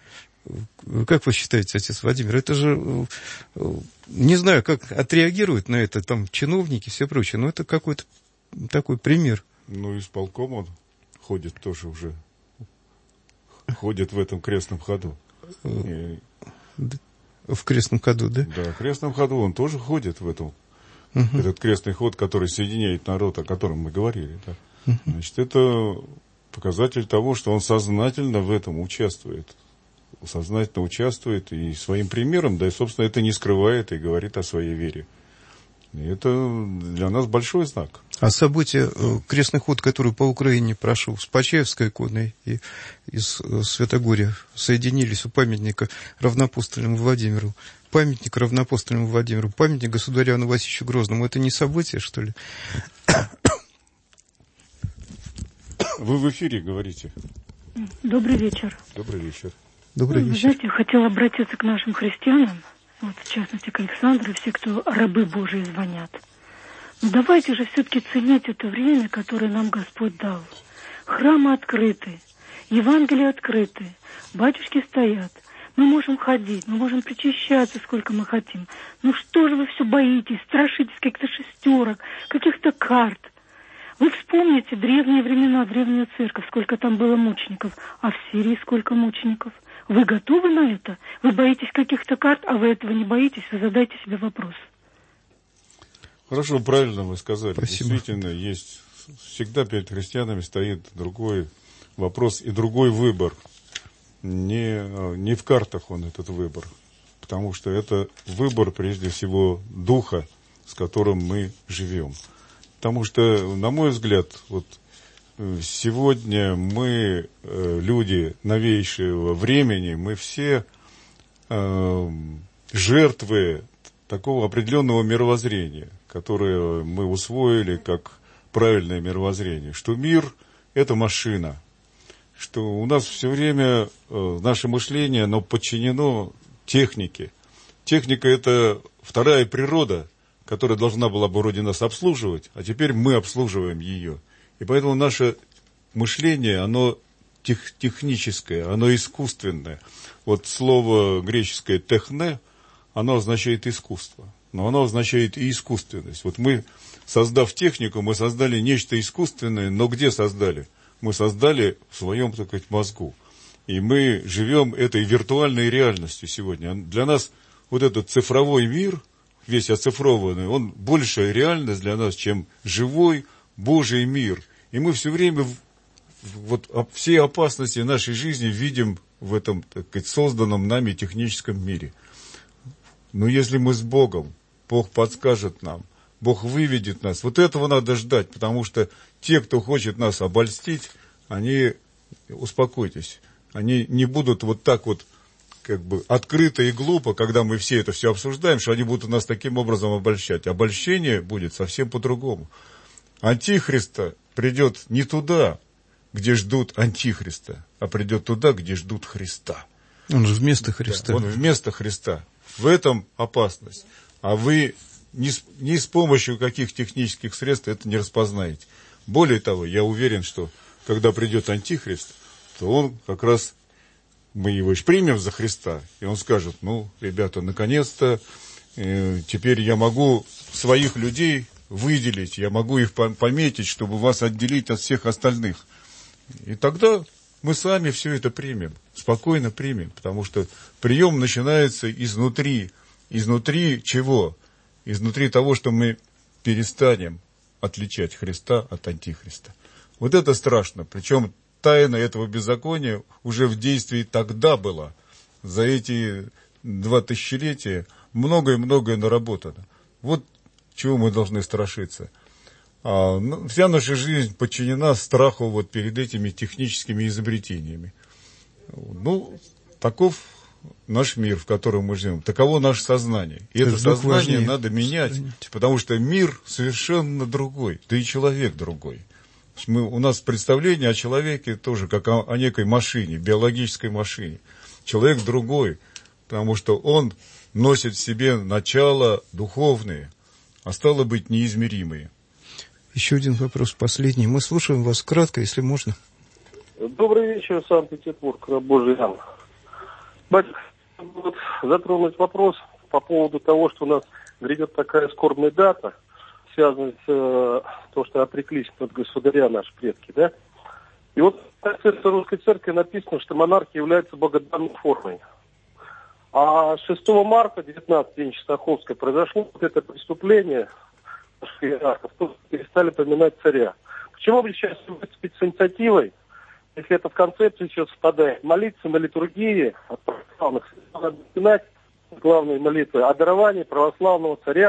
Как вы считаете, отец Владимир, это же, не знаю, как отреагируют на это там чиновники и все прочее, но это какой-то такой пример. Исполком он ходит тоже уже, ходит в этом крестном ходу. В крестном ходу, да? Да, в крестном ходу он тоже ходит в этом. Этот крестный ход, который соединяет народ, о котором мы говорили. Да. Значит, это показатель того, что он сознательно в этом участвует. Сознательно участвует и своим примером, да и, собственно, это не скрывает и говорит о своей вере. И это для нас большой знак. А события, крестный ход, который по Украине прошел с Почаевской иконой и из Святогорья, соединились у памятника равноапостольному Владимиру. Памятник равноапостольному Владимиру, памятник государю Иоанну Васильевичу Грозному. Это не событие, что ли? Вы в эфире говорите. Добрый вечер. Добрый вечер. Добрый вечер. Знаете, хотела обратиться к нашим христианам, вот в частности к Александру, все, кто рабы Божии звонят. Но давайте же все-таки ценить это время, которое нам Господь дал. Храмы открыты, Евангелие открыты, батюшки стоят. Мы можем ходить, мы можем причащаться, сколько мы хотим. Ну что же вы все боитесь, страшитесь каких-то шестерок, каких-то карт? Вы вспомните древние времена, древнюю церковь, сколько там было мучеников, а в Сирии сколько мучеников. Вы готовы на это? Вы боитесь каких-то карт, а вы этого не боитесь? Вы задайте себе вопрос. Хорошо, правильно вы сказали. Спасибо. Действительно, есть всегда перед христианами стоит другой вопрос и другой выбор. Не в картах он этот выбор, потому что это выбор, прежде всего, духа, с которым мы живем. Потому что, на мой взгляд, вот сегодня мы, люди новейшего времени, мы все жертвы такого определенного мировоззрения, которое мы усвоили как правильное мировоззрение, что мир – это машина, что у нас все время наше мышление, оно подчинено технике. Техника – это вторая природа, которая должна была бы вроде нас обслуживать, а теперь мы обслуживаем ее. И поэтому наше мышление, оно техническое, оно искусственное. Вот слово греческое «техне», оно означает искусство, но оно означает и искусственность. Вот мы, создав технику, мы создали нечто искусственное, но где создали? Мы создали в своем, так сказать, мозгу. И мы живем этой виртуальной реальностью сегодня. Для нас вот этот цифровой мир, весь оцифрованный, он большая реальность для нас, чем живой Божий мир. И мы все время вот все опасности нашей жизни видим в этом, так сказать, созданном нами техническом мире. Но если мы с Богом, Бог подскажет нам, Бог выведет нас. Вот этого надо ждать, потому что те, кто хочет нас обольстить, они, успокойтесь, они не будут вот так вот как бы открыто и глупо, когда мы все это все обсуждаем, что они будут нас таким образом обольщать. Обольщение будет совсем по-другому. Антихриста придет не туда, где ждут Антихриста, а придет туда, где ждут Христа. Он же вместо Христа. Да, он вместо Христа. В этом опасность. А вы ни с помощью каких технических средств это не распознаете. Более того, я уверен, что когда придет Антихрист, то он как раз, мы его примем за Христа, и он скажет: ну, ребята, наконец-то, теперь я могу своих людей выделить, я могу их пометить, чтобы вас отделить от всех остальных. И тогда мы сами все это примем, спокойно примем, потому что прием начинается изнутри. Изнутри чего? Изнутри того, что мы перестанем отличать Христа от Антихриста. Вот это страшно. Причем тайна этого беззакония уже в действии тогда была. За эти 2 тысячелетия многое-многое наработано. Вот чего мы должны страшиться. Вся наша жизнь подчинена страху вот перед этими техническими изобретениями. Ну, таков наш мир, в котором мы живем. Таково наше сознание. И это сознание надо менять, потому что мир совершенно другой, да и человек другой. У нас представление о человеке тоже как о некой машине, биологической машине. Человек другой, потому что он носит в себе начала духовные, а стало быть неизмеримые. Еще один вопрос, последний. Мы слушаем вас кратко, если можно. Добрый вечер, Санкт-Петербург, Божий Ян. Батюшка, вот затронуть вопрос по поводу того, что у нас грядет такая скорбная дата, связанная с то, что отреклись от государя наши предки, да? И вот в Конституции Русской Церкви написано, что монархия является богоданной формой. А 6 марта, 19 день Чистаховской, произошло вот это преступление наших иерархов, перестали поминать царя. Почему бы сейчас выступить с инициативой, если это в концепции сейчас совпадает, молиться на литургии от православных, надо напоминать главные молитвы о даровании православного царя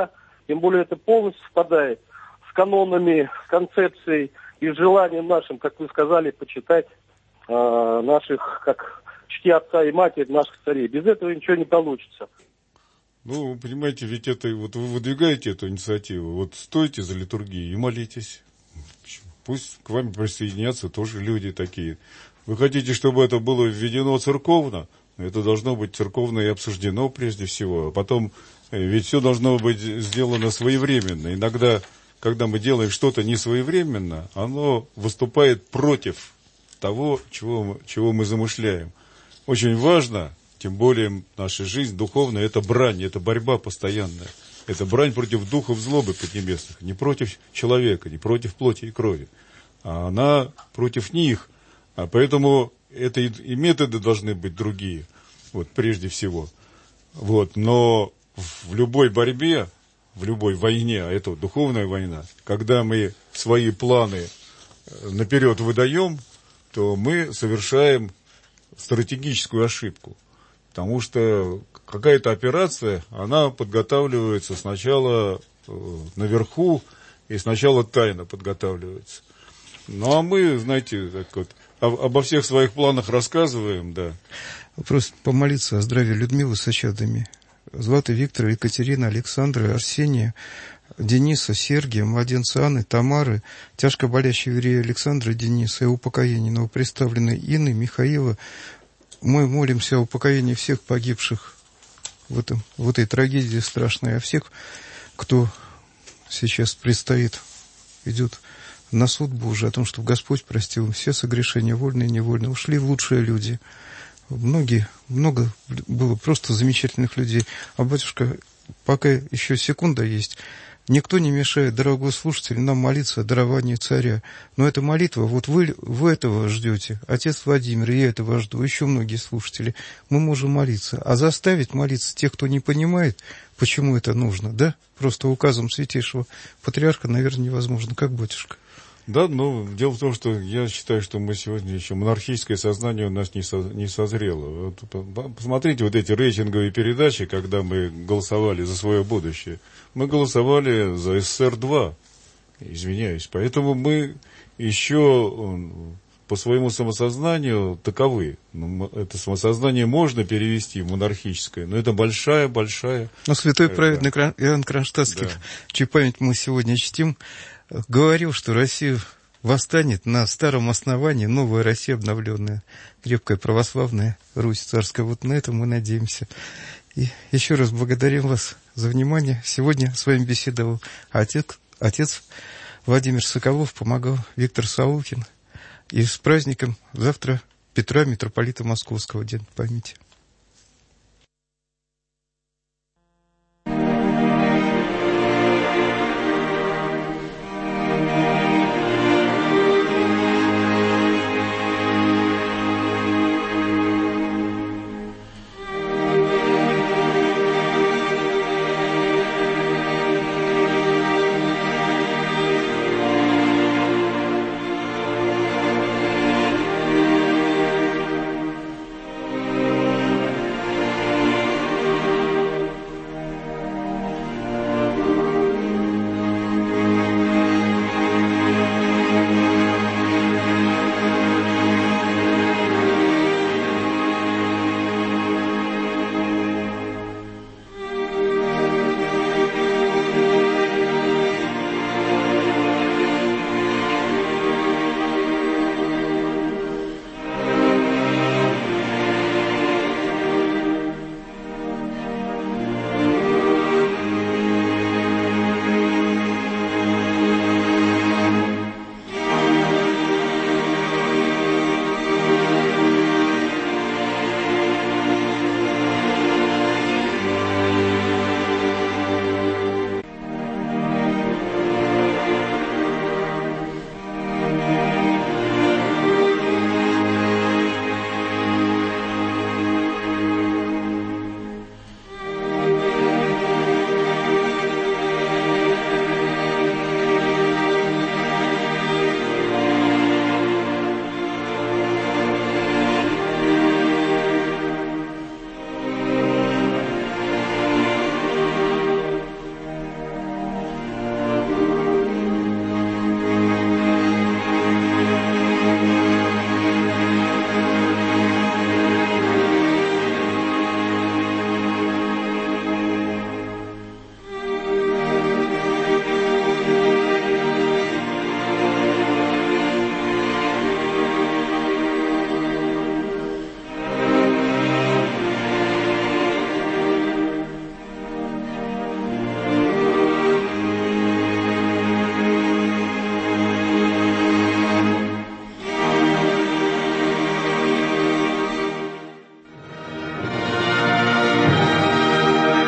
Тем более это полностью совпадает с канонами, с концепцией и желанием нашим, как вы сказали, почитать наших, как чти отца и матери, наших царей. Без этого ничего не получится. Ну, понимаете, ведь это, вот вы выдвигаете эту инициативу, вот стойте за литургией и молитесь. Пусть к вам присоединятся тоже люди такие. Вы хотите, чтобы это было введено церковно? Это должно быть церковно и обсуждено прежде всего. А потом, ведь все должно быть сделано своевременно. Иногда, когда мы делаем что-то несвоевременно, оно выступает против того, чего мы замышляем. Очень важно, тем более наша жизнь духовная, это брань, это борьба постоянная. Это брань против духов злобы поднебесных, не против человека, не против плоти и крови, а она против них. А поэтому это и методы должны быть другие, вот, прежде всего. Вот, но в любой борьбе, в любой войне, а это духовная война, когда мы свои планы наперед выдаем, то мы совершаем стратегическую ошибку. Потому что какая-то операция, она подготавливается сначала наверху, и сначала тайно подготавливается. Ну, а мы, знаете, так вот, обо всех своих планах рассказываем, да. Просто помолиться о здравии Людмилы с очадами. Златы Виктора, Екатерина, Александра, Арсения, Дениса, Сергия, младенца Анны, Тамары, тяжко болящей еврея Александра, Дениса и упокоения новоприставленной Инны, Михаила. Мы молимся о упокоении всех погибших в этой трагедии страшной, а всех, кто сейчас предстоит, идет на суд Божий, о том, чтобы Господь простил все согрешения, вольные и невольные. Ушли лучшие люди. Много было просто замечательных людей. А, батюшка, пока еще секунда есть, никто не мешает, дорогой слушатель, нам молиться о даровании царя. Но эта молитва, вот вы этого ждете, отец Владимир, я этого жду, еще многие слушатели. Мы можем молиться. А заставить молиться тех, кто не понимает, почему это нужно, да? Просто указом святейшего патриарха, наверное, невозможно. Как, батюшка? Да, но дело в том, что я считаю, что мы сегодня еще монархическое сознание у нас не созрело. Вот, посмотрите вот эти рейтинговые передачи, когда мы голосовали за свое будущее. Мы голосовали за СССР-2, извиняюсь. Поэтому мы еще по своему самосознанию таковы. Это самосознание можно перевести в монархическое, но это большая-большая... Но святой праведный Иоанн Кронштадтский, чью память мы сегодня чтим, говорил, что Россия восстанет на старом основании, новая Россия обновленная, крепкая православная Русь царская. Вот на это мы надеемся. И еще раз благодарим вас за внимание. Сегодня с вами беседовал отец Владимир Соколов, помогал Виктор Саулкин. И с праздником завтра Петра, митрополита Московского, день памяти.